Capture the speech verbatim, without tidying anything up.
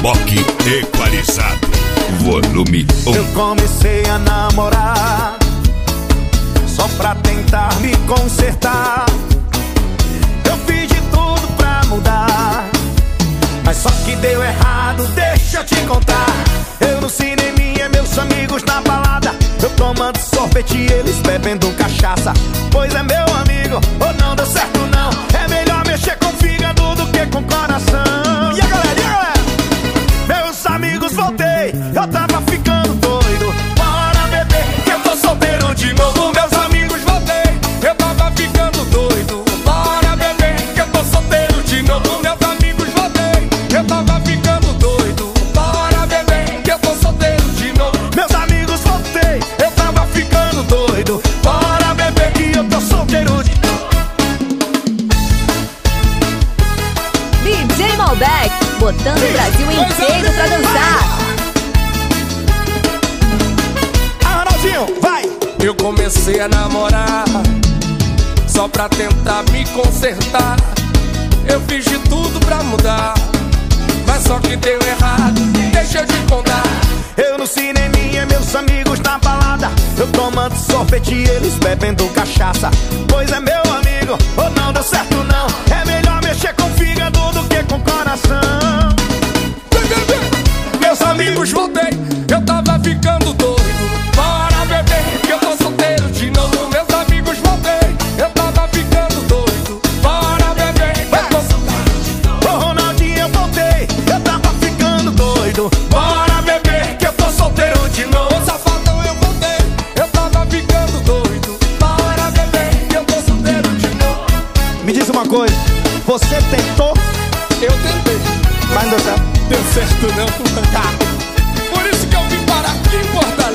Moque equalizado, volume um. Eu comecei a namorar só pra tentar me consertar. Eu fiz de tudo pra mudar, mas só que deu errado, deixa eu te contar. Eu no cineminha, meus amigos na balada, eu tomando sorvete e eles bebendo cachaça. Pois é, meu amigo, ou não deu certo não. É melhor mexer com o fígado do que com o coração. E a galera, e a galera? Meus amigos, voltei, eu tava ficando doido. Bora beber, que eu tô solteiro de novo. Meus amigos, voltei, eu tava ficando doido. Bora beber, que eu tô solteiro de novo. Meus amigos, voltei, eu tava ficando doido. Bora beber, que eu tô solteiro de novo. Meus amigos, voltei, eu tava ficando doido. Bora beber, que eu tô solteiro de novo. D J Malbec, botando o Brasil inteiro pra dançar. Arnaldinho, vai! Eu comecei a namorar só pra tentar me consertar. Eu fiz de tudo pra mudar, mas só que deu errado, deixa eu te contar. Eu no cineminha, meus amigos na balada, eu tomando sorvete e eles bebendo cachaça. Pois é, meu amigo, ou não deu certo não. É melhor mexer com o fígado do que com o coração. Meus amigos, voltei, eu tava ficando doido. Bora beber, que eu tô solteiro de novo. Meus amigos, voltei, eu tava ficando doido. Bora beber, que eu tô solteiro de novo. Ô Ronaldinho, eu voltei, eu tava ficando doido. Bora beber, que eu tô solteiro de novo. Safadão, eu voltei, eu tava ficando doido. Bora beber, que eu tô solteiro de novo. Me diz uma coisa, você tentou, Eu tentei, mas não deu certo. deu certo não. Tá. Por isso que eu vim parar aqui, importar.